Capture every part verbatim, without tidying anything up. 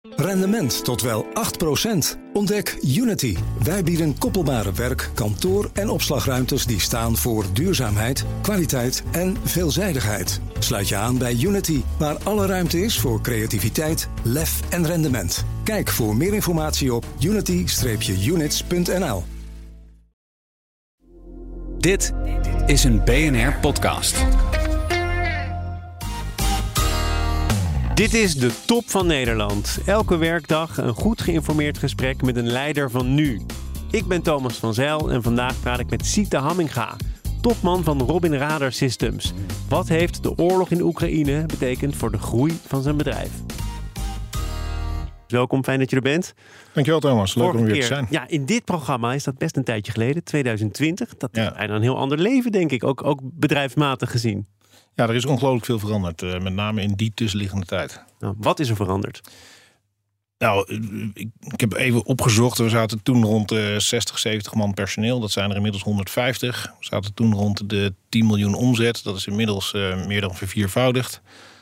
Rendement tot wel acht procent. Ontdek Unity. Wij bieden koppelbare werk, kantoor en opslagruimtes die staan voor duurzaamheid, kwaliteit en veelzijdigheid. Sluit je aan bij Unity, waar alle ruimte is voor creativiteit, lef en rendement. Kijk voor meer informatie op unity units punt n l. Dit is een B N R-podcast. Dit is de top van Nederland. Elke werkdag een goed geïnformeerd gesprek met een leider van nu. Ik ben Thomas van Zijl en vandaag praat ik met Siete Hamminga, topman van Robin Radar Systems. Wat heeft de oorlog in Oekraïne betekend voor de groei van zijn bedrijf? Welkom, fijn dat je er bent. Dankjewel Thomas, leuk Vorige om weer keer, te zijn. Ja, in dit programma is dat best een tijdje geleden, twintig twintig. Dat is Ja. bijna een heel ander leven, denk ik, ook, ook bedrijfsmatig gezien. Ja, er is ongelooflijk veel veranderd, uh, met name in die tussenliggende tijd. Nou, wat is er veranderd? Nou, ik, ik heb even opgezocht. We zaten toen rond de zestig, zeventig man personeel. Dat zijn er inmiddels honderdvijftig. We zaten toen rond de tien miljoen omzet. Dat is inmiddels uh, meer dan verviervoudigd.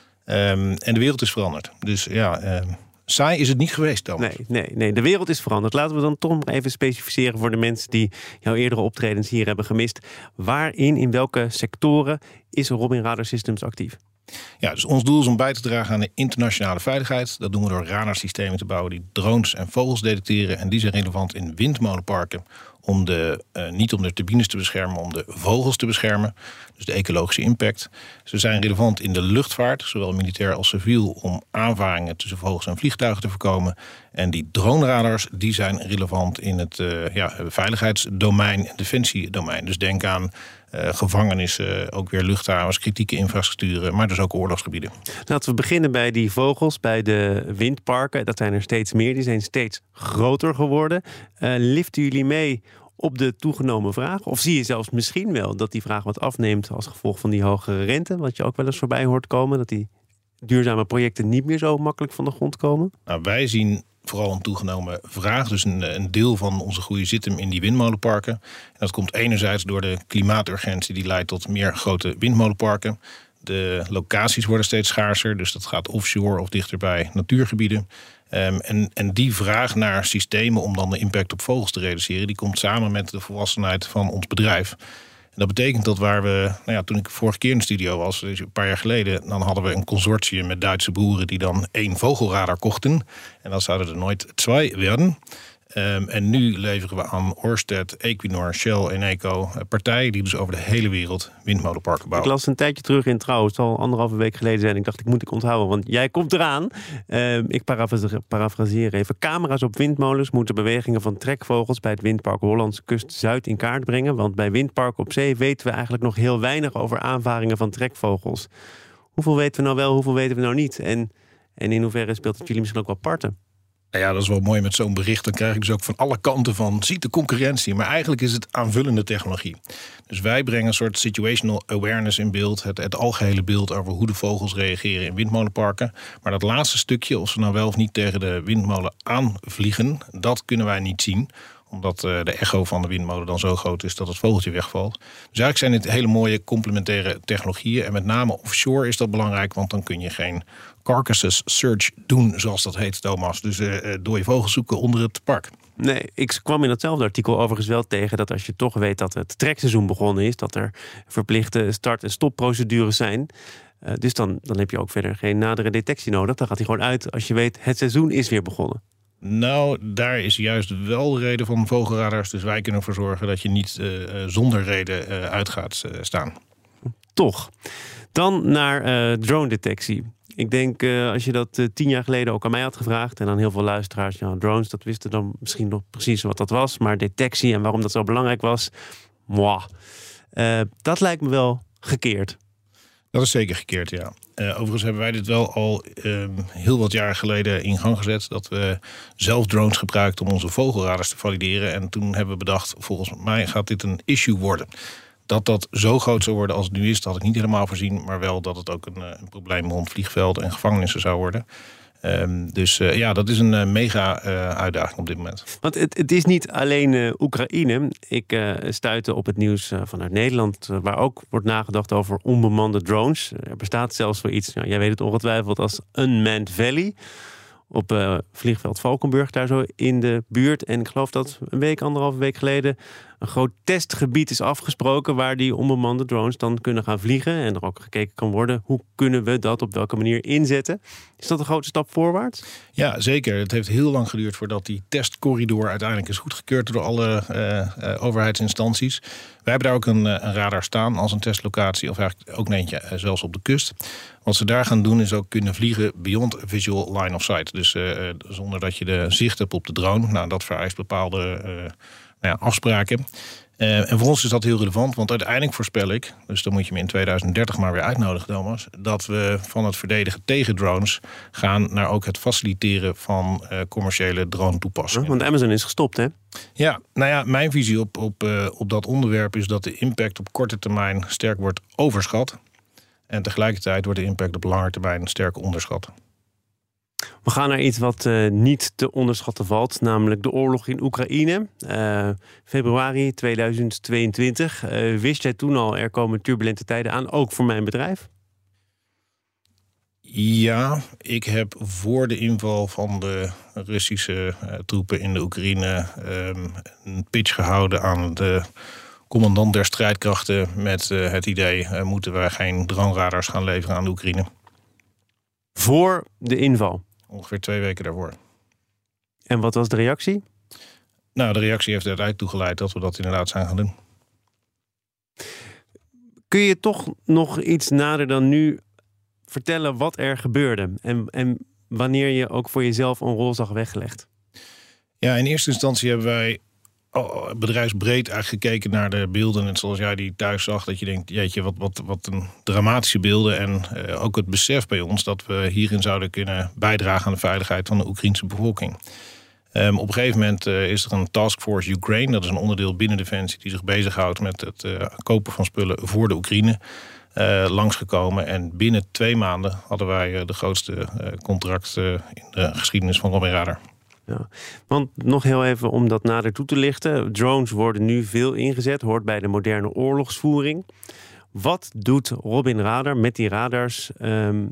Um, en de wereld is veranderd. Dus ja, uh, saai is het niet geweest, Thomas. Nee, nee, nee, de wereld is veranderd. Laten we dan toch nog even specificeren voor de mensen die jouw eerdere optredens hier hebben gemist. Waarin, in welke sectoren is Robin Radar Systems actief? Ja, dus ons doel is om bij te dragen aan de internationale veiligheid. Dat doen we door radarsystemen te bouwen die drones en vogels detecteren. En die zijn relevant in windmolenparken. Om de, uh, niet om de turbines te beschermen, maar om de vogels te beschermen. Dus de ecologische impact. Ze zijn relevant in de luchtvaart, zowel militair als civiel, om aanvaringen tussen vogels en vliegtuigen te voorkomen. En die droneradars die zijn relevant in het uh, ja, veiligheidsdomein en defensiedomein. Dus denk aan uh, gevangenissen, ook weer luchthavens, kritieke infrastructuren, maar dus ook oorlogsgebieden. Laten we beginnen bij die vogels, bij de windparken. Dat zijn er steeds meer, die zijn steeds groter geworden. Uh, liften jullie mee op de toegenomen vraag? Of zie je zelfs misschien wel dat die vraag wat afneemt als gevolg van die hogere rente? Wat je ook wel eens voorbij hoort komen, dat die duurzame projecten niet meer zo makkelijk van de grond komen? Nou, wij zien vooral een toegenomen vraag. Dus een, een deel van onze groei zit hem in die windmolenparken. En dat komt enerzijds door de klimaaturgentie die leidt tot meer grote windmolenparken. De locaties worden steeds schaarser, dus dat gaat offshore of dichter bij natuurgebieden. Um, en, en die vraag naar systemen om dan de impact op vogels te reduceren, die komt samen met de volwassenheid van ons bedrijf. En dat betekent dat waar we, nou ja, toen ik vorige keer in de studio was, dus een paar jaar geleden, dan hadden we een consortium met Duitse boeren die dan één vogelradar kochten. En dan zouden er nooit twee werden. Um, en nu leveren we aan Ørsted, Equinor, Shell, Eneco, partijen die dus over de hele wereld windmolenparken bouwen. Ik las een tijdje terug in Trouw, het zal anderhalve week geleden zijn. Ik dacht, ik moet ik onthouden, want jij komt eraan. Uh, ik parafraseer even. Camera's op windmolens moeten bewegingen van trekvogels bij het windpark Hollandse Kust Zuid in kaart brengen. Want bij windparken op zee weten we eigenlijk nog heel weinig over aanvaringen van trekvogels. Hoeveel weten we nou wel, hoeveel weten we nou niet? En, en in hoeverre speelt het jullie misschien ook wel parten? Ja, dat is wel mooi met zo'n bericht. Dan krijg ik dus ook van alle kanten van, ziet de concurrentie. Maar eigenlijk is het aanvullende technologie. Dus wij brengen een soort situational awareness in beeld. Het, het algehele beeld over hoe de vogels reageren in windmolenparken. Maar dat laatste stukje, of ze nou wel of niet tegen de windmolen aanvliegen, dat kunnen wij niet zien. Omdat uh, de echo van de windmolen dan zo groot is dat het vogeltje wegvalt. Dus eigenlijk zijn dit hele mooie complementaire technologieën. En met name offshore is dat belangrijk, want dan kun je geen carcasses search doen, zoals dat heet, Thomas. Dus uh, dode vogels zoeken onder het park. Nee, ik kwam in datzelfde artikel overigens wel tegen dat als je toch weet dat het trekseizoen begonnen is, dat er verplichte start- en stopprocedures zijn. Uh, dus dan, dan heb je ook verder geen nadere detectie nodig. Dan gaat hij gewoon uit als je weet, het seizoen is weer begonnen. Nou, daar is juist wel de reden van vogelradars. Dus wij kunnen ervoor zorgen dat je niet uh, zonder reden uh, uit gaat uh, staan. Toch. Dan naar uh, drone-detectie. Ik denk, uh, als je dat uh, tien jaar geleden ook aan mij had gevraagd, en aan heel veel luisteraars, ja, drones, dat wisten dan misschien nog precies wat dat was. Maar detectie en waarom dat zo belangrijk was, moi. Uh, dat lijkt me wel gekeerd. Dat is zeker gekeerd, ja. Uh, overigens hebben wij dit wel al uh, heel wat jaar geleden in gang gezet. Dat we zelf drones gebruikten om onze vogelradars te valideren. En toen hebben we bedacht, volgens mij gaat dit een issue worden. Dat dat zo groot zou worden als het nu is, dat had ik niet helemaal voorzien. Maar wel dat het ook een, een probleem rond vliegvelden en gevangenissen zou worden. Um, dus uh, ja, dat is een uh, mega uh, uitdaging op dit moment. Want het, het is niet alleen uh, Oekraïne. Ik uh, stuitte op het nieuws uh, vanuit Nederland, uh, waar ook wordt nagedacht over onbemande drones. Er bestaat zelfs zoiets, nou, jij weet het ongetwijfeld, als Unmanned Valley. op uh, vliegveld Valkenburg, daar zo in de buurt. En ik geloof dat een week, anderhalve week geleden een groot testgebied is afgesproken waar die onbemande drones dan kunnen gaan vliegen. En er ook gekeken kan worden, hoe kunnen we dat op welke manier inzetten? Is dat een grote stap voorwaarts? Ja, zeker. Het heeft heel lang geduurd voordat die testcorridor uiteindelijk is goedgekeurd door alle uh, uh, overheidsinstanties. Wij hebben daar ook een, een radar staan als een testlocatie, of eigenlijk ook eentje uh, zelfs op de kust. Wat ze daar gaan doen is ook kunnen vliegen beyond visual line of sight. Dus uh, zonder dat je de zicht hebt op de drone. Nou, dat vereist bepaalde uh, nou ja, afspraken. Uh, en voor ons is dat heel relevant, want uiteindelijk voorspel ik, dus dan moet je me in tweeduizend dertig maar weer uitnodigen, Thomas, dat we van het verdedigen tegen drones gaan naar ook het faciliteren van uh, commerciële drone toepassingen. Want Amazon is gestopt, hè? Ja, nou ja, mijn visie op, op, uh, op dat onderwerp is dat de impact op korte termijn sterk wordt overschat. En tegelijkertijd wordt de impact op lange termijn sterk onderschat. We gaan naar iets wat uh, niet te onderschatten valt, namelijk de oorlog in Oekraïne. Uh, februari tweeduizend tweeëntwintig. Uh, wist jij toen al, er komen turbulente tijden aan, ook voor mijn bedrijf? Ja, ik heb voor de inval van de Russische uh, troepen in de Oekraïne um, een pitch gehouden aan de commandant der strijdkrachten met uh, het idee, uh, moeten wij geen droneradars gaan leveren aan de Oekraïne. Voor de inval? Ongeveer twee weken daarvoor. En wat was de reactie? Nou, de reactie heeft eruit toegeleid dat we dat inderdaad zijn gaan doen. Kun je toch nog iets nader dan nu vertellen wat er gebeurde? En, en wanneer je ook voor jezelf een rol zag weggelegd? Ja, in eerste instantie hebben wij bedrijfsbreed eigenlijk gekeken naar de beelden. En zoals jij die thuis zag, dat je denkt, jeetje, wat, wat, wat een dramatische beelden. En uh, ook het besef bij ons dat we hierin zouden kunnen bijdragen aan de veiligheid van de Oekraïnse bevolking. Um, op een gegeven moment uh, is er een Task Force Ukraine. Dat is een onderdeel binnen Defensie die zich bezighoudt met het uh, kopen van spullen voor de Oekraïne. Uh, langsgekomen. En binnen twee maanden hadden wij uh, de grootste uh, contract uh, in de geschiedenis van Robin Radar. Ja, want nog heel even om dat nader toe te lichten. Drones worden nu veel ingezet, hoort bij de moderne oorlogsvoering. Wat doet Robin Radar met die radars um,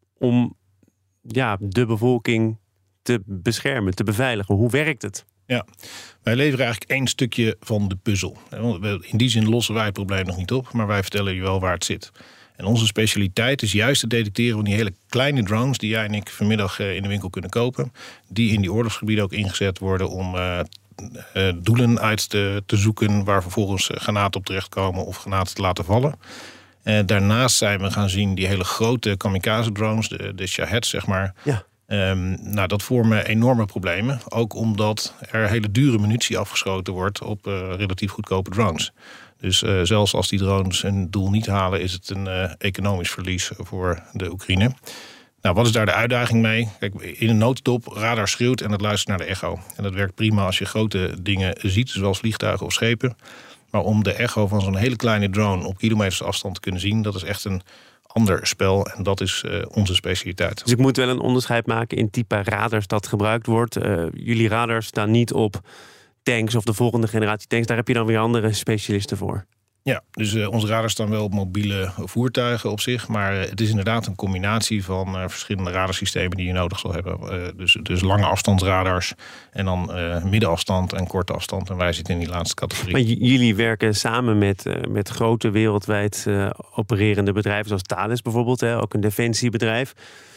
om ja, de bevolking te beschermen, te beveiligen? Hoe werkt het? Ja, wij leveren eigenlijk één stukje van de puzzel. In die zin lossen wij het probleem nog niet op, maar wij vertellen je wel waar het zit. En onze specialiteit is juist het detecteren van die hele kleine drones die jij en ik vanmiddag in de winkel kunnen kopen. Die in die oorlogsgebieden ook ingezet worden om uh, uh, doelen uit te, te zoeken waar vervolgens granaten op terechtkomen of granaten te laten vallen. Uh, daarnaast zijn we gaan zien die hele grote kamikaze drones, de, de Shaheds zeg maar. Ja. Um, nou, dat vormen enorme problemen. Ook omdat er hele dure munitie afgeschoten wordt op uh, relatief goedkope drones. Dus uh, zelfs als die drones hun doel niet halen, is het een uh, economisch verlies voor de Oekraïne. Nou, wat is daar de uitdaging mee? Kijk, in een nooddop, radar schreeuwt en het luistert naar de echo. En dat werkt prima als je grote dingen ziet, zoals vliegtuigen of schepen. Maar om de echo van zo'n hele kleine drone op kilometers afstand te kunnen zien, dat is echt een ander spel en dat is uh, onze specialiteit. Dus ik moet wel een onderscheid maken in type radars dat gebruikt wordt. Uh, jullie radars staan niet op tanks of de volgende generatie tanks. Daar heb je dan weer andere specialisten voor. Ja, dus uh, onze radars staan wel op mobiele voertuigen op zich. Maar uh, het is inderdaad een combinatie van uh, verschillende radarsystemen die je nodig zal hebben. Uh, dus, dus lange afstandsradars en dan uh, middenafstand en korte afstand. En wij zitten in die laatste categorie. Maar j- jullie werken samen met, uh, met grote wereldwijd uh, opererende bedrijven zoals Thales bijvoorbeeld. Hè, ook een defensiebedrijf.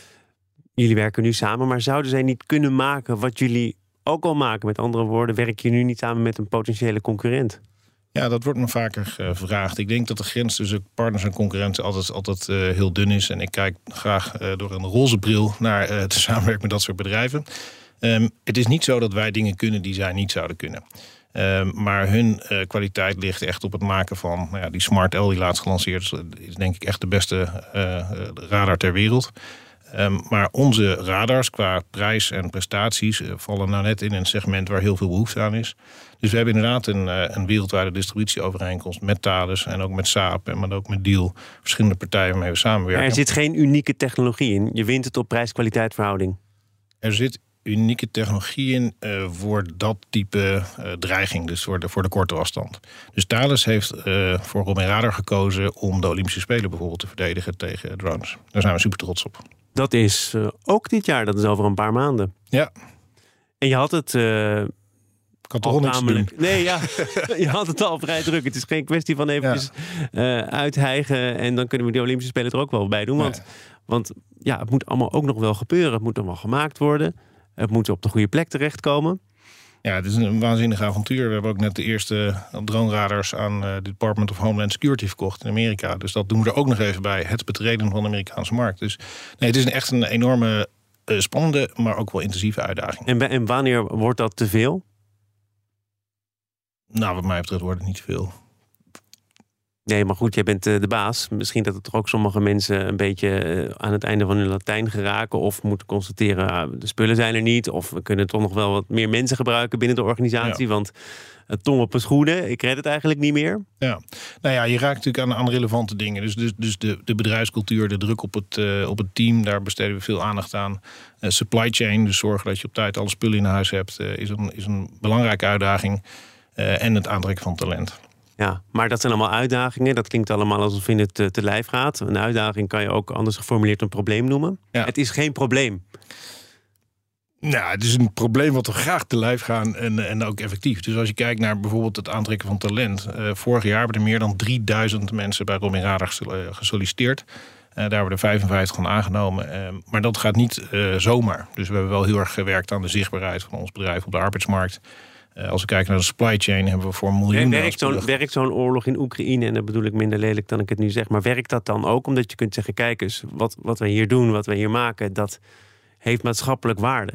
Jullie werken nu samen, maar zouden zij niet kunnen maken wat jullie ook al maken? Met andere woorden, werk je nu niet samen met een potentiële concurrent? Ja, dat wordt me vaker uh, gevraagd. Ik denk dat de grens tussen partners en concurrenten altijd, altijd uh, heel dun is. En ik kijk graag uh, door een roze bril naar uh, te samenwerken met dat soort bedrijven. Um, het is niet zo dat wij dingen kunnen die zij niet zouden kunnen. Um, maar hun uh, kwaliteit ligt echt op het maken van nou ja, die Smart L die laatst gelanceerd is. Is denk ik echt de beste uh, radar ter wereld. Um, maar onze radars qua prijs en prestaties uh, vallen nou net in een segment waar heel veel behoefte aan is. Dus we hebben inderdaad een, uh, een wereldwijde distributieovereenkomst met Thales en ook met Saab en maar ook met Diehl. Verschillende partijen waarmee we samenwerken. Maar er zit geen unieke technologie in. Je wint het op prijs-kwaliteit verhouding. Er zit unieke technologie in uh, voor dat type uh, dreiging, dus voor de, voor de korte afstand. Dus Thales heeft uh, voor Robin Radar gekozen om de Olympische Spelen bijvoorbeeld te verdedigen tegen drones. Daar zijn we super trots op. Dat is uh, ook dit jaar, dat is over een paar maanden. Ja. En je had het... Uh, Ik had toch al niks namelijk, doen. Nee, ja, je had het al vrij druk. Het is geen kwestie van eventjes ja. uh, uithijgen en dan kunnen we de Olympische Spelen er ook wel bij doen. Want, nee. want ja, het moet allemaal ook nog wel gebeuren. Het moet nog wel gemaakt worden. Het moet op de goede plek terechtkomen. Ja, het is een waanzinnig avontuur. We hebben ook net de eerste drone-radars aan de Department of Homeland Security verkocht in Amerika. Dus dat doen we er ook nog even bij. Het betreden van de Amerikaanse markt. Dus nee, het is een echt een enorme, uh, spannende, maar ook wel intensieve uitdaging. En, en wanneer wordt dat te veel? Nou, wat mij betreft wordt het niet te veel. Nee, maar goed, jij bent uh, de baas. Misschien dat er toch ook sommige mensen een beetje uh, aan het einde van hun Latijn geraken. Of moeten constateren, uh, de spullen zijn er niet. Of we kunnen toch nog wel wat meer mensen gebruiken binnen de organisatie. Ja. Want uh, tong op een schoenen, ik red het eigenlijk niet meer. Ja, nou ja, je raakt natuurlijk aan, aan relevante dingen. Dus, dus, dus de, de bedrijfscultuur, de druk op het, uh, op het team, daar besteden we veel aandacht aan. Uh, supply chain, dus zorgen dat je op tijd alle spullen in huis hebt, uh, is, een, is een belangrijke uitdaging. Uh, en het aantrekken van talent. Ja, maar dat zijn allemaal uitdagingen. Dat klinkt allemaal alsof je het te, te lijf gaat. Een uitdaging kan je ook anders geformuleerd een probleem noemen. Ja. Het is geen probleem. Nou, het is een probleem wat we graag te lijf gaan en, en ook effectief. Dus als je kijkt naar bijvoorbeeld het aantrekken van talent. Uh, vorig jaar hebben er meer dan drieduizend mensen bij Robin Radar gesolliciteerd. Uh, daar hebben er vijfenvijftig van aangenomen. Uh, maar dat gaat niet uh, zomaar. Dus we hebben wel heel erg gewerkt aan de zichtbaarheid van ons bedrijf op de arbeidsmarkt. Uh, als we kijken naar de supply chain, hebben we voor miljoenen... Werkt zo'n, werkt zo'n oorlog in Oekraïne, en dat bedoel ik minder lelijk dan ik het nu zeg, maar werkt dat dan ook? Omdat je kunt zeggen, kijk eens, wat, wat wij hier doen, wat wij hier maken, dat heeft maatschappelijk waarde.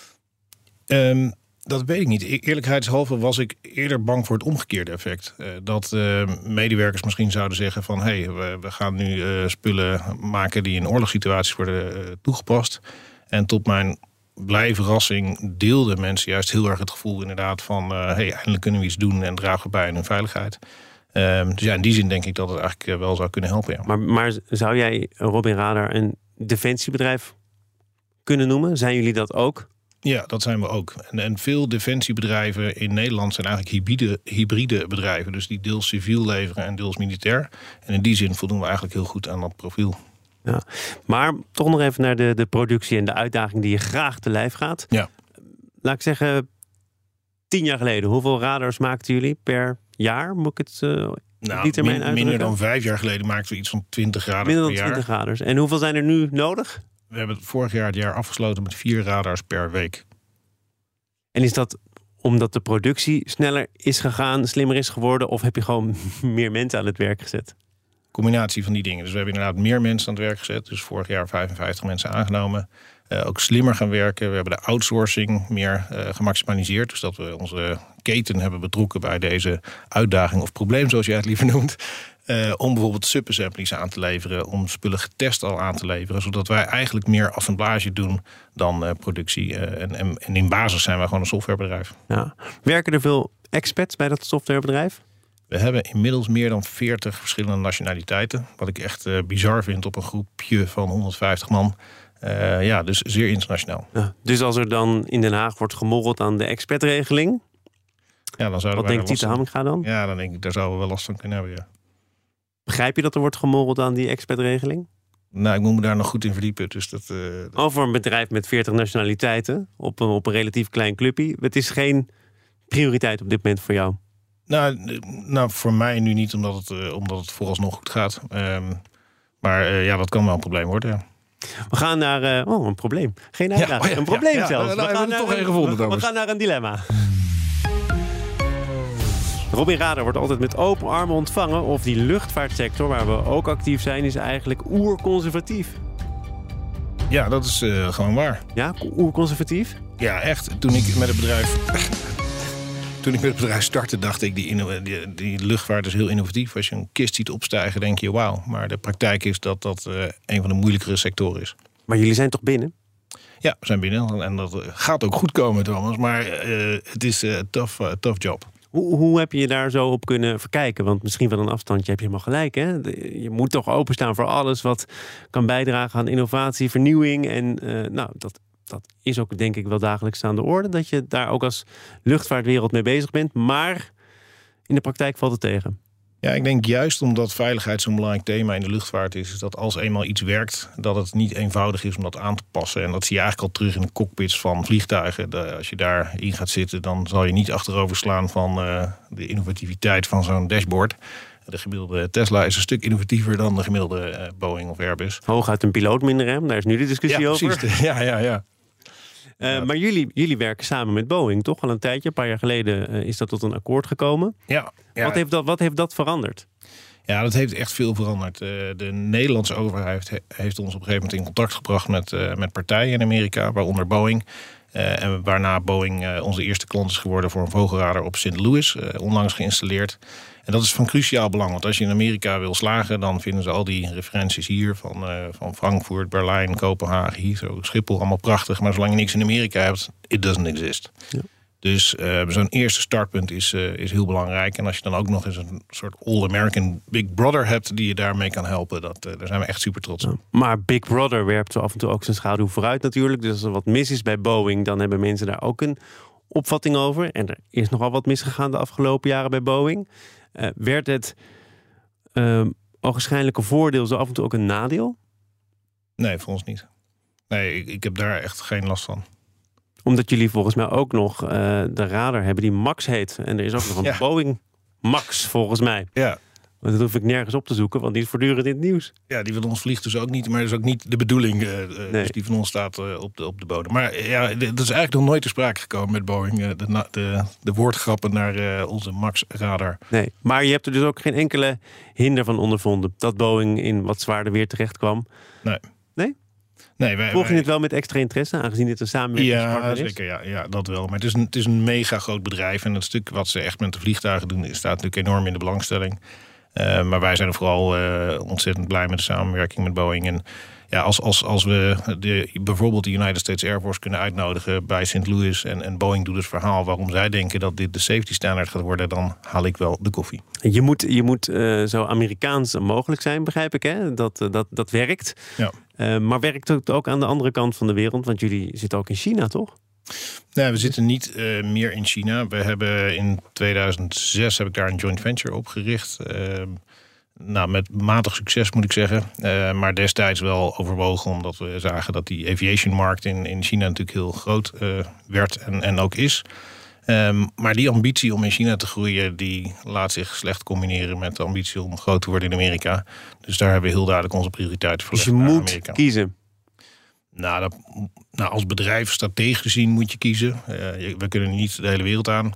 Um, dat weet ik niet. E- eerlijkheidshalve was ik eerder bang voor het omgekeerde effect. Uh, dat uh, medewerkers misschien zouden zeggen van... hé, hey, we, we gaan nu uh, spullen maken die in oorlogssituaties worden uh, toegepast. En tot mijn... blij verrassing deelden mensen juist heel erg het gevoel inderdaad van... Uh, hey, eindelijk kunnen we iets doen en dragen we bij aan hun veiligheid. Um, dus ja, in die zin denk ik dat het eigenlijk wel zou kunnen helpen. Ja. Maar, maar zou jij Robin Radar een defensiebedrijf kunnen noemen? Zijn jullie dat ook? Ja, dat zijn we ook. En, en veel defensiebedrijven in Nederland zijn eigenlijk hybride, hybride bedrijven. Dus die deels civiel leveren en deels militair. En in die zin voldoen we eigenlijk heel goed aan dat profiel. Ja, maar toch nog even naar de, de productie en de uitdaging die je graag te lijf gaat. Ja. Laat ik zeggen, tien jaar geleden, hoeveel radars maakten jullie per jaar? Moet ik het uh, nou, die termijn min, uitdrukken? Minder dan vijf jaar geleden maakten we iets van twintig radars minder dan per jaar. twintig radars. En hoeveel zijn er nu nodig? We hebben vorig jaar het jaar afgesloten met vier radars per week. En is dat omdat de productie sneller is gegaan, slimmer is geworden, of heb je gewoon meer mensen aan het werk gezet? Combinatie van die dingen. Dus we hebben inderdaad meer mensen aan het werk gezet. Dus vorig jaar vijfenvijftig mensen aangenomen. Uh, ook slimmer gaan werken. We hebben de outsourcing meer uh, gemaximaliseerd. Dus dat we onze keten hebben betrokken bij deze uitdaging of probleem, zoals jij het liever noemt. Uh, om bijvoorbeeld subassemblies aan te leveren. Om spullen getest al aan te leveren. Zodat wij eigenlijk meer assemblage doen dan uh, productie. Uh, en, en, en in basis zijn wij gewoon een softwarebedrijf. Ja. Werken er veel expats bij dat softwarebedrijf? We hebben inmiddels meer dan veertig verschillende nationaliteiten. Wat ik echt uh, bizar vind op een groepje van honderdvijftig man. Uh, ja, dus zeer internationaal. Ja, dus als er dan in Den Haag wordt gemorreld aan de expertregeling... Ja, dan wat denkt Tiete Hamminga dan? Ja, dan denk ik, daar zouden we wel last van kunnen hebben, ja. Begrijp je dat er wordt gemorreld aan die expertregeling? Nou, ik moet me daar nog goed in verdiepen. Dus dat, uh, dat... Over een bedrijf met veertig nationaliteiten op een, op een relatief klein clubje. Het is geen prioriteit op dit moment voor jou? Nou, nou voor mij nu niet, omdat het, uh, omdat het vooralsnog goed gaat. Um, maar uh, ja, dat kan wel een probleem worden, ja. We gaan naar... Uh, oh, een probleem. Geen uitdaging. Ja, oh ja, een probleem ja, ja, zelfs. Nou, we, we gaan er toch een gevonden, we, we gaan naar een dilemma. Robin Radar wordt altijd met open armen ontvangen. Of die luchtvaartsector, waar we ook actief zijn, is eigenlijk oerconservatief. Ja, dat is uh, gewoon waar. Ja, oerconservatief? Ja, echt. Toen ik met het bedrijf... Toen ik met het bedrijf startte, dacht ik, die, die, die luchtvaart is heel innovatief. Als je een kist ziet opstijgen, denk je, wauw. Maar de praktijk is dat dat uh, een van de moeilijkere sectoren is. Maar jullie zijn toch binnen? Ja, we zijn binnen. En dat gaat ook goed komen, Thomas. Maar uh, het is een uh, tough, uh, tough job. Hoe, hoe heb je je daar zo op kunnen verkijken? Want misschien van een afstandje heb je helemaal gelijk. Hè? Je moet toch openstaan voor alles wat kan bijdragen aan innovatie, vernieuwing. En uh, nou, dat, dat is ook denk ik wel dagelijks aan de orde. Dat je daar ook als luchtvaartwereld mee bezig bent. Maar in de praktijk valt het tegen. Ja, ik denk juist omdat veiligheid zo'n belangrijk thema in de luchtvaart is... is dat als eenmaal iets werkt, dat het niet eenvoudig is om dat aan te passen. En dat zie je eigenlijk al terug in de cockpits van vliegtuigen. De, als je daarin gaat zitten, dan zal je niet achterover slaan van uh, de innovativiteit van zo'n dashboard. De gemiddelde Tesla is een stuk innovatiever dan de gemiddelde uh, Boeing of Airbus. Hooguit een piloot minder, hè? Daar is nu de discussie ja, over. Precies. Ja, ja, ja. Uh, ja. Maar jullie, jullie werken samen met Boeing, toch? Al een tijdje, een paar jaar geleden uh, is dat tot een akkoord gekomen. Ja, ja. Wat heeft dat, wat heeft dat veranderd? Ja, dat heeft echt veel veranderd. Uh, de Nederlandse overheid he, heeft ons op een gegeven moment in contact gebracht met, uh, met partijen in Amerika, waaronder Boeing. Uh, en waarna Boeing uh, onze eerste klant is geworden voor een vogelradar op Saint Louis, uh, onlangs geïnstalleerd. En dat is van cruciaal belang, want als je in Amerika wil slagen, dan vinden ze al die referenties hier van, uh, van Frankfurt, Berlijn, Kopenhagen, hier zo Schiphol, allemaal prachtig. Maar zolang je niks in Amerika hebt, it doesn't exist. Ja. Dus uh, zo'n eerste startpunt is, uh, is heel belangrijk. En als je dan ook nog eens een soort All-American Big Brother hebt die je daarmee kan helpen, dat, uh, daar zijn we echt super trots op. Ja, maar Big Brother werpt zo af en toe ook zijn schaduw vooruit natuurlijk. Dus als er wat mis is bij Boeing, dan hebben mensen daar ook een opvatting over. En er is nogal wat misgegaan de afgelopen jaren bij Boeing. Uh, werd het uh, ogenschijnlijk een voordeel zo af en toe ook een nadeel? Nee, voor ons niet. Nee, ik, ik heb daar echt geen last van. Omdat jullie volgens mij ook nog uh, de radar hebben die Max heet. En er is ook nog een ja. Boeing Max volgens mij. Ja. Want dat hoef ik nergens op te zoeken, want die is voortdurend in het nieuws. Ja, die van ons vliegt dus ook niet, maar dat is ook niet de bedoeling. Uh, nee. Dus die van ons staat uh, op, de, op de bodem. Maar ja, dat is eigenlijk nog nooit ter sprake gekomen met Boeing. Uh, de, de, de woordgrappen naar uh, onze Max radar. Nee, maar je hebt er dus ook geen enkele hinder van ondervonden dat Boeing in wat zwaarder weer terecht kwam. Nee. Nee? Nee, wij, Volg je wij... het wel met extra interesse, aangezien dit een samenwerkingspartner is? Ja, zeker. Ja, ja, dat wel. Maar het is, een, het is een mega groot bedrijf. En het stuk wat ze echt met de vliegtuigen doen, staat natuurlijk enorm in de belangstelling. Uh, maar wij zijn vooral uh, ontzettend blij met de samenwerking met Boeing. En ja, als, als, als we de, bijvoorbeeld de United States Air Force kunnen uitnodigen bij Saint Louis en, en Boeing doet het verhaal waarom zij denken dat dit de safety standaard gaat worden, dan haal ik wel de koffie. Je moet, je moet uh, zo Amerikaans mogelijk zijn, begrijp ik, hè? Dat, uh, dat, dat werkt. Ja. Uh, maar werkt het ook aan de andere kant van de wereld? Want jullie zitten ook in China, toch? Nee, we zitten niet uh, meer in China. We hebben in tweeduizend zes heb ik daar een joint venture opgericht. Uh, nou, met matig succes moet ik zeggen. Uh, maar destijds wel overwogen omdat we zagen dat die aviation markt in, in China natuurlijk heel groot uh, werd en, en ook is. Um, maar die ambitie om in China te groeien, die laat zich slecht combineren met de ambitie om groot te worden in Amerika. Dus daar hebben we heel duidelijk onze prioriteiten voor. Dus je moet Amerika. kiezen. Nou, dat, nou, als bedrijf strategisch gezien moet je kiezen. Uh, we kunnen niet de hele wereld aan.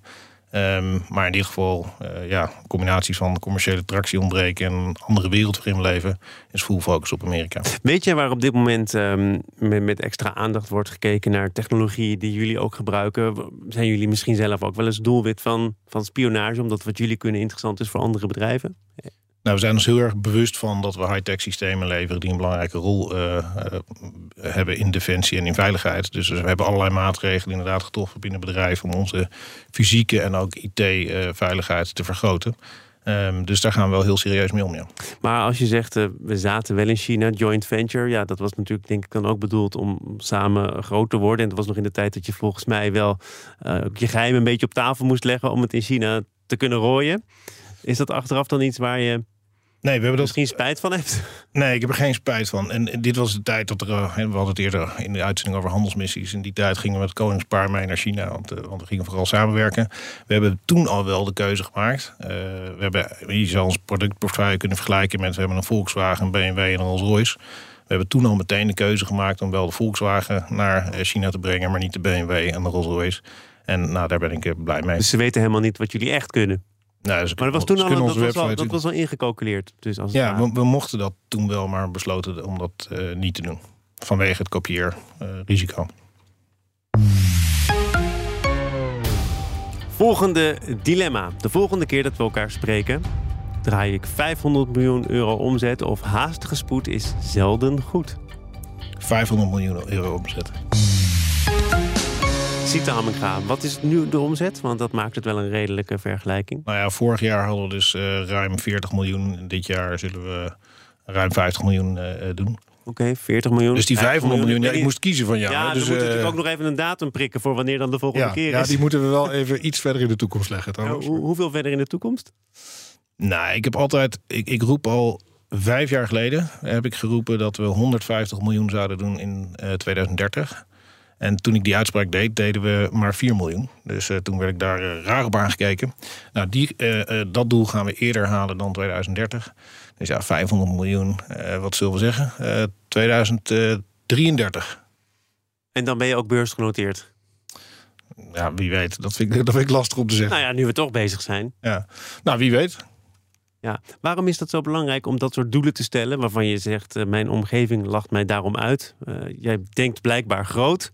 Um, maar in dit geval, uh, ja, een combinatie van commerciële tractie ontbreken en een andere wereld waarin we leven, is full focus op Amerika. Weet je waar op dit moment um, met, met extra aandacht wordt gekeken naar technologie die jullie ook gebruiken? Zijn jullie misschien zelf ook wel eens doelwit van, van spionage, omdat wat jullie kunnen interessant is voor andere bedrijven? Nou, we zijn ons heel erg bewust van dat we high-tech systemen leveren die een belangrijke rol uh, uh, hebben in defensie en in veiligheid. Dus we hebben allerlei maatregelen inderdaad getroffen binnen bedrijven om onze fysieke en ook I T-veiligheid uh, te vergroten. Um, dus daar gaan we wel heel serieus mee om, ja. Maar als je zegt, uh, we zaten wel in China, joint venture. Ja, dat was natuurlijk denk ik dan ook bedoeld om samen groot te worden. En dat was nog in de tijd dat je volgens mij wel uh, je geheim een beetje op tafel moest leggen om het in China te kunnen rooien. Is dat achteraf dan iets waar je nee, we hebben misschien dat... spijt van hebt? Nee, ik heb er geen spijt van. En dit was de tijd dat er... We hadden het eerder in de uitzending over handelsmissies. In die tijd gingen we met het Koningspaar mee naar China. Want, want we gingen vooral samenwerken. We hebben toen al wel de keuze gemaakt. Uh, we hebben, je zou ons productportefeuille kunnen vergelijken met... We hebben een Volkswagen, een B M W en een Rolls-Royce. We hebben toen al meteen de keuze gemaakt om wel de Volkswagen naar China te brengen. Maar niet de B M W en de Rolls-Royce. En nou, daar ben ik blij mee. Dus ze weten helemaal niet wat jullie echt kunnen? Nou, dus maar dat was toen al, dat was al, dat was al ingecalculeerd. Dus als ja, we, we mochten dat toen wel, maar besloten om dat uh, niet te doen. Vanwege het kopieerrisico. Uh, Volgende dilemma. De volgende keer dat we elkaar spreken, draai ik vijfhonderd miljoen euro omzet of haastige spoed is zelden goed. vijfhonderd miljoen euro omzet. Siete Hamminga, wat is nu de omzet? Want dat maakt het wel een redelijke vergelijking. Nou ja, vorig jaar hadden we dus uh, ruim veertig miljoen. Dit jaar zullen we ruim vijftig miljoen uh, doen. Oké, okay, veertig miljoen. Dus die vijfhonderd miljoen, ja, ik moest kiezen van jou. Ja, hè? Dus, dan moet je uh, ook nog even een datum prikken voor wanneer dan de volgende ja, keer is. Ja, die moeten we wel even iets verder in de toekomst leggen. Ja, hoe, hoeveel verder in de toekomst? Nou, ik heb altijd, ik, ik roep al vijf jaar geleden, heb ik geroepen dat we honderdvijftig miljoen zouden doen in uh, tweeduizend dertig. En toen ik die uitspraak deed, deden we maar vier miljoen. Dus uh, toen werd ik daar uh, raar op aangekeken. Nou, die, uh, uh, dat doel gaan we eerder halen dan tweeduizend dertig. Dus ja, vijfhonderd miljoen, uh, wat zullen we zeggen? Uh, tweeduizend drieëndertig. En dan ben je ook beursgenoteerd? Ja, wie weet. Dat vind ik, dat vind ik lastig om te zeggen. Nou ja, nu we toch bezig zijn. Ja. Nou, wie weet. Ja. Waarom is dat zo belangrijk om dat soort doelen te stellen... waarvan je zegt, uh, mijn omgeving lacht mij daarom uit? Uh, jij denkt blijkbaar groot.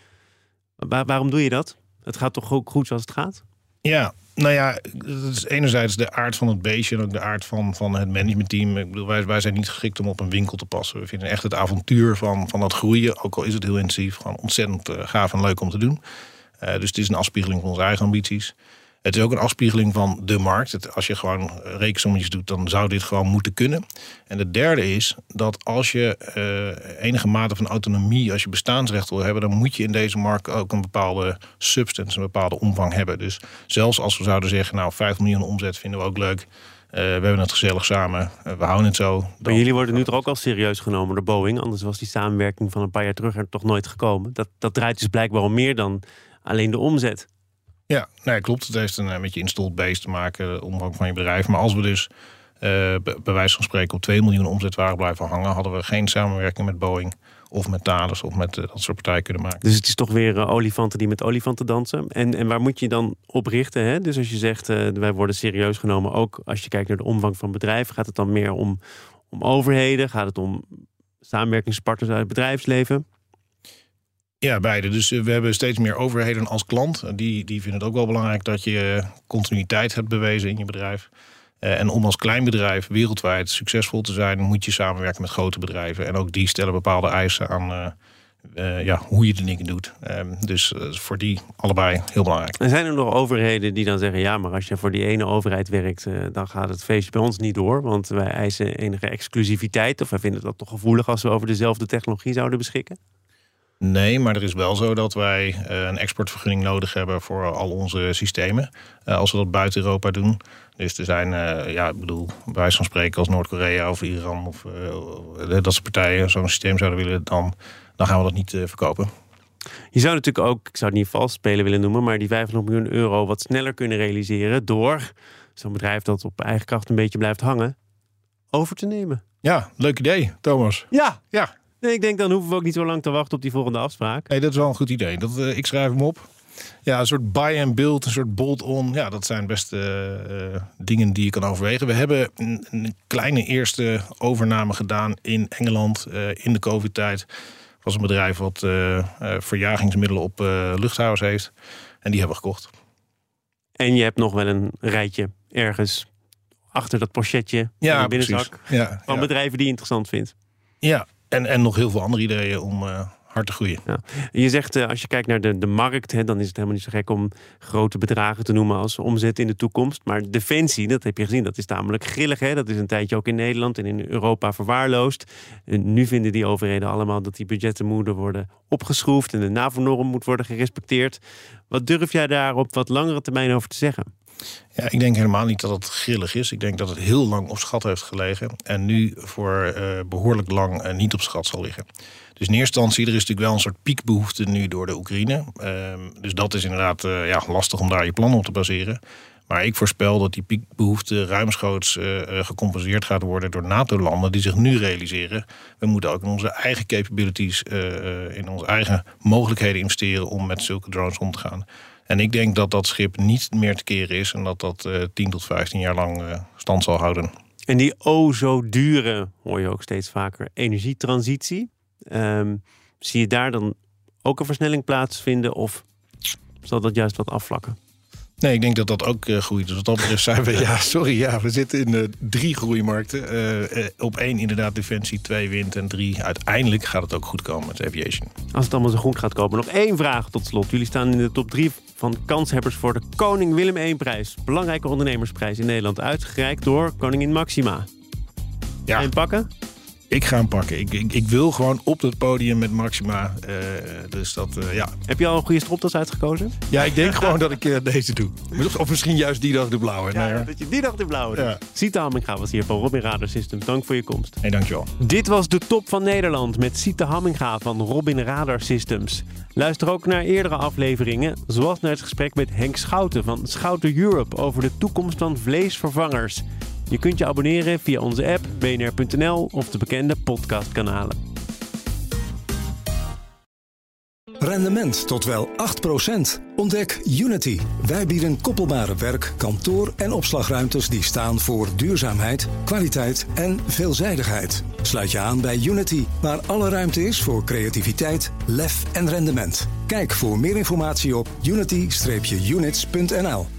Waar, waarom doe je dat? Het gaat toch ook goed zoals het gaat? Ja, nou ja, dat is enerzijds de aard van het beestje... en ook de aard van, van het managementteam. Ik bedoel, wij, wij zijn niet geschikt om op een winkel te passen. We vinden echt het avontuur van, van dat groeien... ook al is het heel intensief, gewoon ontzettend uh, gaaf en leuk om te doen. Uh, dus het is een afspiegeling van onze eigen ambities... Het is ook een afspiegeling van de markt. Het, als je gewoon rekensommetjes doet, dan zou dit gewoon moeten kunnen. En de derde is dat als je uh, enige mate van autonomie... als je bestaansrecht wil hebben... dan moet je in deze markt ook een bepaalde substance... een bepaalde omvang hebben. Dus zelfs als we zouden zeggen... nou, vijf miljoen omzet vinden we ook leuk... Uh, we hebben het gezellig samen, uh, we houden het zo. Dan... Maar jullie worden nu toch ook al serieus genomen door Boeing? Anders was die samenwerking van een paar jaar terug er toch nooit gekomen. Dat, dat draait dus blijkbaar om meer dan alleen de omzet. Ja, nee, klopt. Het heeft een met je installed base te maken, de omvang van je bedrijf. Maar als we dus uh, bij wijze van spreken op twee miljoen omzet waren blijven hangen... hadden we geen samenwerking met Boeing of met Thales of met uh, dat soort partijen kunnen maken. Dus het is toch weer uh, olifanten die met olifanten dansen. En, en waar moet je dan op richten? Hè? Dus als je zegt, uh, wij worden serieus genomen... ook als je kijkt naar de omvang van bedrijven... gaat het dan meer om, om overheden? Gaat het om samenwerkingspartners uit het bedrijfsleven? Ja, beide. Dus we hebben steeds meer overheden als klant. Die, die vinden het ook wel belangrijk dat je continuïteit hebt bewezen in je bedrijf. Uh, en om als klein bedrijf wereldwijd succesvol te zijn... moet je samenwerken met grote bedrijven. En ook die stellen bepaalde eisen aan uh, uh, ja, hoe je de dingen doet. Uh, dus uh, voor die allebei heel belangrijk. En zijn er nog overheden die dan zeggen... ja, maar als je voor die ene overheid werkt... Uh, dan gaat het feestje bij ons niet door. Want wij eisen enige exclusiviteit. Of wij vinden dat toch gevoelig als we over dezelfde technologie zouden beschikken? Nee, maar er is wel zo dat wij uh, een exportvergunning nodig hebben voor al onze systemen. Uh, als we dat buiten Europa doen. Dus er zijn, uh, ja, ik bedoel, bij wijze van spreken als Noord-Korea of Iran of uh, dat soort partijen zo'n systeem zouden willen, dan, dan gaan we dat niet uh, verkopen. Je zou natuurlijk ook, ik zou het niet vals spelen willen noemen, maar die vijfhonderd miljoen euro wat sneller kunnen realiseren door zo'n bedrijf dat op eigen kracht een beetje blijft hangen, over te nemen. Ja, leuk idee, Thomas. Ja, ja. Nee, ik denk dan hoeven we ook niet zo lang te wachten op die volgende afspraak. Nee, dat is wel een goed idee. Dat, uh, ik schrijf hem op. Ja, een soort buy and build, een soort bolt-on. Ja, dat zijn best uh, uh, dingen die je kan overwegen. We hebben een, een kleine eerste overname gedaan in Engeland uh, in de COVID-tijd. Het was een bedrijf wat uh, uh, verjagingsmiddelen op uh, luchthavens heeft. En die hebben we gekocht. En je hebt nog wel een rijtje ergens achter dat pochetje ja, in de binnenzak ja, van ja. bedrijven die je interessant vindt. Ja, en, en nog heel veel andere ideeën om uh, hard te groeien. Ja. Je zegt, uh, als je kijkt naar de, de markt, hè, dan is het helemaal niet zo gek om grote bedragen te noemen als omzet in de toekomst. Maar defensie, dat heb je gezien, dat is tamelijk grillig. Hè? Dat is een tijdje ook in Nederland en in Europa verwaarloosd. En nu vinden die overheden allemaal dat die budgetten moeten worden opgeschroefd en de NAVO-norm moet worden gerespecteerd. Wat durf jij daar op wat langere termijn over te zeggen? Ja, ik denk helemaal niet dat het grillig is. Ik denk dat het heel lang op schat heeft gelegen. En nu voor uh, behoorlijk lang uh, niet op schat zal liggen. Dus in eerste instantie, er is natuurlijk wel een soort piekbehoefte nu door de Oekraïne. Uh, dus dat is inderdaad uh, ja, lastig om daar je plannen op te baseren. Maar ik voorspel dat die piekbehoefte ruimschoots uh, gecompenseerd gaat worden door NATO-landen die zich nu realiseren. We moeten ook in onze eigen capabilities, uh, in onze eigen mogelijkheden investeren om met zulke drones om te gaan. En ik denk dat dat schip niet meer te keren is en dat dat uh, tien tot vijftien jaar lang uh, stand zal houden. En die o zo dure, hoor je ook steeds vaker, energietransitie. Um, zie je daar dan ook een versnelling plaatsvinden of zal dat juist wat afvlakken? Nee, ik denk dat dat ook uh, groeit. Dus wat dat betreft zijn we, ja, sorry, ja, we zitten in uh, drie groeimarkten. Uh, uh, op één inderdaad defensie, twee wind en drie. Uiteindelijk gaat het ook goed komen met aviation. Als het allemaal zo goed gaat komen. Nog één vraag tot slot. Jullie staan in de top drie van kanshebbers voor de Koning Willem één-prijs. Belangrijke ondernemersprijs in Nederland. Uitgereikt door koningin Maxima. Ja. En pakken? Ik ga hem pakken. Ik, ik, ik wil gewoon op dat podium met Maxima. Uh, dus dat, uh, ja. Heb je al een goede stropdas uitgekozen? Ja, ik denk gewoon dat ik uh, deze doe. Of misschien juist die dag de blauwe. Ja, nee, dat je die dag de blauwe doet. Ja. Sita Hamminga was hier van Robin Radar Systems. Dank voor je komst. Hey, dankjewel. Dit was de Top van Nederland met Sita Hamminga van Robin Radar Systems. Luister ook naar eerdere afleveringen, zoals naar het gesprek met Henk Schouten van Schouten Europe over de toekomst van vleesvervangers. Je kunt je abonneren via onze app, b n r punt n l of de bekende podcastkanalen. Rendement tot wel acht procent. Ontdek Unity. Wij bieden koppelbare werk, kantoor en opslagruimtes die staan voor duurzaamheid, kwaliteit en veelzijdigheid. Sluit je aan bij Unity, waar alle ruimte is voor creativiteit, lef en rendement. Kijk voor meer informatie op unity dash units punt n l.